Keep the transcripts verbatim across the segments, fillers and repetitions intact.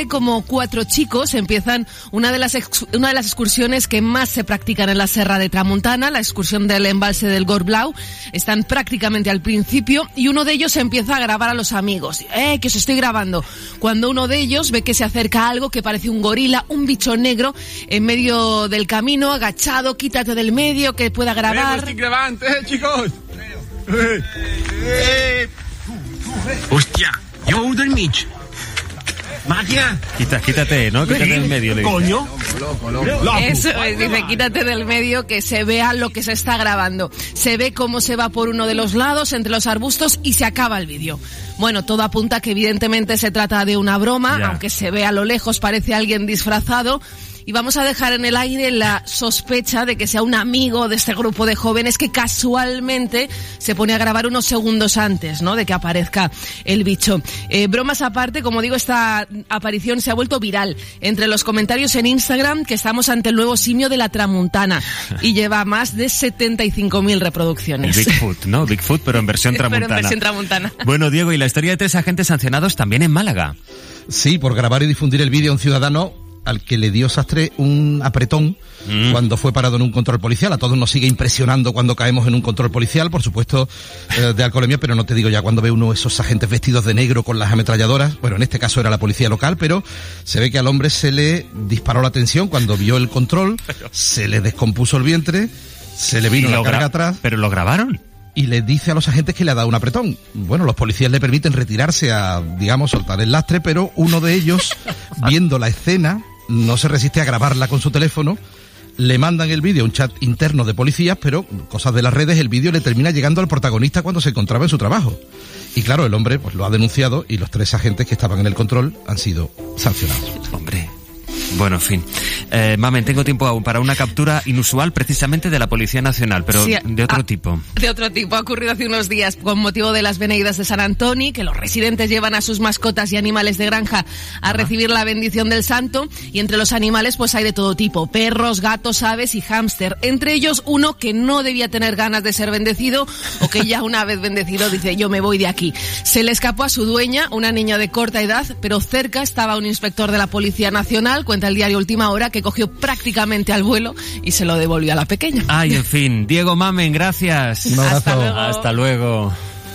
ve como cuatro chicos empiezan una de las ex, una de las excursiones que más se practican en la Serra de Tramuntana, la excursión del embalse del Gorblau. Están prácticamente al principio y uno de ellos empieza a grabar a los amigos. ¡Eh, que os estoy grabando! Cuando uno de ellos ve que se acerca algo que parece un gorila, un bicho negro, en medio del camino, agachado, quítate del medio, que pueda grabar. ¡Estoy grabando, eh, chicos! Eh, eh. ¡Hostia! ¡Yo del Mitch! ¡Magia! Quita, quítate, ¿no? Quítate del medio. ¡Coño! Eso es, dice, quítate del medio, que se vea lo que se está grabando. Se ve cómo se va por uno de los lados, entre los arbustos, y se acaba el vídeo. Bueno, todo apunta que evidentemente se trata de una broma, yeah. Aunque se ve a lo lejos, parece alguien disfrazado. Y vamos a dejar en el aire la sospecha de que sea un amigo de este grupo de jóvenes que casualmente se pone a grabar unos segundos antes, ¿no?, de que aparezca el bicho. Eh, bromas aparte, como digo, esta aparición se ha vuelto viral entre los comentarios en Instagram, que estamos ante el nuevo simio de la Tramuntana y lleva más de setenta y cinco mil reproducciones. El Bigfoot, ¿no? Bigfoot, pero en versión Tramuntana. Pero en versión Tramuntana. Bueno, Diego, y la historia de tres agentes sancionados también en Málaga. Sí, por grabar y difundir el vídeo a un ciudadano al que le dio Sastre un apretón mm. cuando fue parado en un control policial. A todos nos sigue impresionando cuando caemos en un control policial, por supuesto, eh, de alcoholemia, pero no te digo ya cuando ve uno esos agentes vestidos de negro con las ametralladoras. Bueno, en este caso era la policía local, pero se ve que al hombre se le disparó la tensión cuando vio el control, se le descompuso el vientre, se le vino la carga gra- atrás. ¿Pero lo grabaron? Y le dice a los agentes que le ha dado un apretón. Bueno, los policías le permiten retirarse a, digamos, soltar el lastre, pero uno de ellos, viendo la escena, no se resiste a grabarla con su teléfono. Le mandan el vídeo a un chat interno de policías, pero cosas de las redes, el vídeo le termina llegando al protagonista cuando se encontraba en su trabajo. Y claro, el hombre pues lo ha denunciado y los tres agentes que estaban en el control han sido sancionados. Hombre. Bueno, en fin. Eh, Mamen, tengo tiempo aún para una captura inusual precisamente de la Policía Nacional, pero sí, de otro a, tipo. De otro tipo. Ha ocurrido hace unos días con motivo de las Beneidas de San Antoni, que los residentes llevan a sus mascotas y animales de granja a ah. recibir la bendición del santo, y entre los animales pues hay de todo tipo, perros, gatos, aves y hámster. Entre ellos uno que no debía tener ganas de ser bendecido, o que ya una vez bendecido dice, yo me voy de aquí. Se le escapó a su dueña, una niña de corta edad, pero cerca estaba un inspector de la Policía Nacional, cuenta el diario Última Hora, que cogió prácticamente al vuelo y se lo devolvió a la pequeña. Ay, en fin. Diego, Mamen, gracias. Un abrazo. Hasta luego. Hasta luego.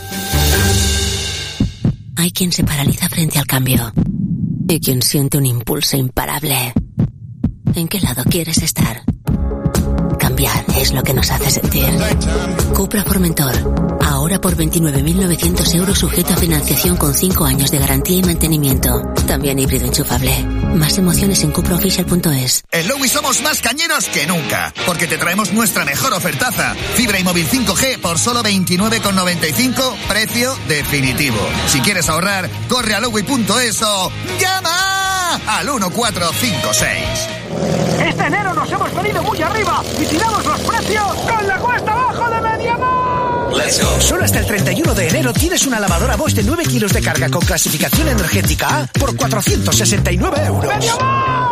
Hay quien se paraliza frente al cambio y quien siente un impulso imparable. ¿En qué lado quieres estar? Cambiar es lo que nos hace sentir. Cupra Formentor. Ahora por veintinueve mil novecientos euros, sujeto a financiación con cinco años de garantía y mantenimiento. También híbrido enchufable. Más emociones en cupra oficial punto es. En Lowy somos más cañeros que nunca, porque te traemos nuestra mejor ofertaza. Fibra y móvil cinco G por solo veintinueve con noventa y cinco, precio definitivo. Si quieres ahorrar, corre a lowy punto es o llama al uno cuatro cinco seis. Este enero nos hemos venido muy arriba y tiramos los precios con la cuesta abajo de Mediamar. Let's go. Solo hasta el treinta y uno de enero tienes una lavadora Bosch de nueve kilos de carga con clasificación energética A por cuatrocientos sesenta y nueve euros. ¡Mediamar!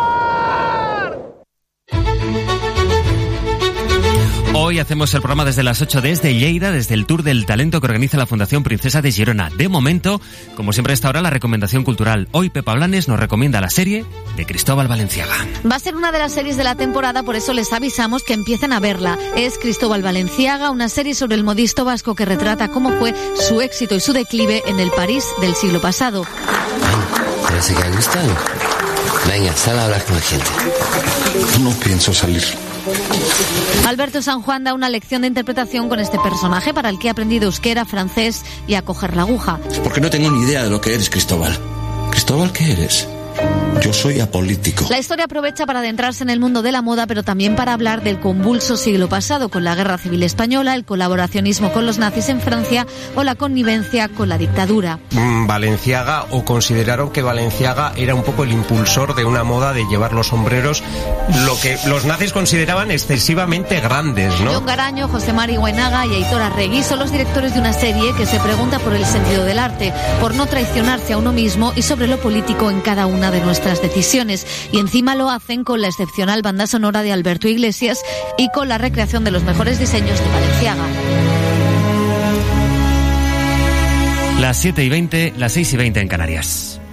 Hoy hacemos el programa desde las ocho desde Lleida, desde el Tour del Talento que organiza la Fundación Princesa de Girona. De momento, como siempre a esta hora, la recomendación cultural. Hoy Pepa Blanes nos recomienda la serie de Cristóbal Valenciaga. Va a ser una de las series de la temporada, por eso les avisamos que empiecen a verla. Es Cristóbal Valenciaga, una serie sobre el modisto vasco que retrata cómo fue su éxito y su declive en el París del siglo pasado. ¿Pero si que gustan? Venga, sal a hablar con la gente. No pienso salir. Alberto San Juan da una lección de interpretación con este personaje para el que ha aprendido euskera, francés y a coger la aguja. Porque no tengo ni idea de lo que eres, Cristóbal. ¿Cristóbal qué eres? Yo soy apolítico. La historia aprovecha para adentrarse en el mundo de la moda, pero también para hablar del convulso siglo pasado, con la Guerra Civil Española, el colaboracionismo con los nazis en Francia o la connivencia con la dictadura. Mm, Valenciaga, o consideraron que Valenciaga era un poco el impulsor de una moda de llevar los sombreros, lo que los nazis consideraban excesivamente grandes, ¿no? John Garaño, José Mari Guainaga y Aitor Arregui son los directores de una serie que se pregunta por el sentido del arte, por no traicionarse a uno mismo y sobre lo político en cada una de nuestras decisiones, y encima lo hacen con la excepcional banda sonora de Alberto Iglesias y con la recreación de los mejores diseños de Valenciaga. Las siete y veinte, las seis y veinte en Canarias.